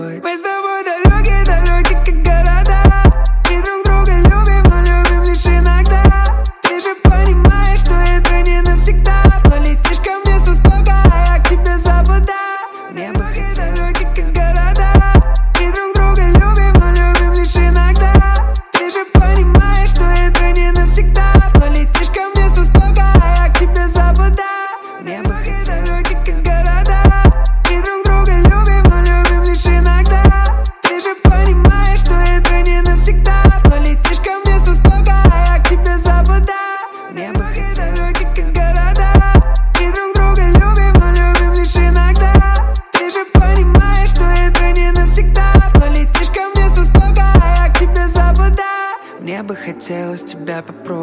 Мы с тобой далеки, далеки, как города. И друг друга любим, но любим лишь иногда. Ты же понимаешь, что это не навсегда. Но летишь ко мне с востока, а я к тебе с запада. Мне бы хотелось далеки, как города. И друг друга любим, но любим лишь иногда. Ты же понимаешь, что это не навсегда. Но летишь ко мне с востока, а я к тебе с запада. Мне бы хотелось далеки, как города. И друг друга любим, но любим лишь иногда. Ты же понимаешь, что это не навсегда. Но летишь ко мне с востока, а я к тебе с запада. Мне бы хотелось далеки, как города. И друг друга любим, но любим лишь иногда. Ты же понимаешь, что это не навсегда. Но летишь ко мне с востока, а я к тебе с запада. Мне бы хотелось тебя попробовать.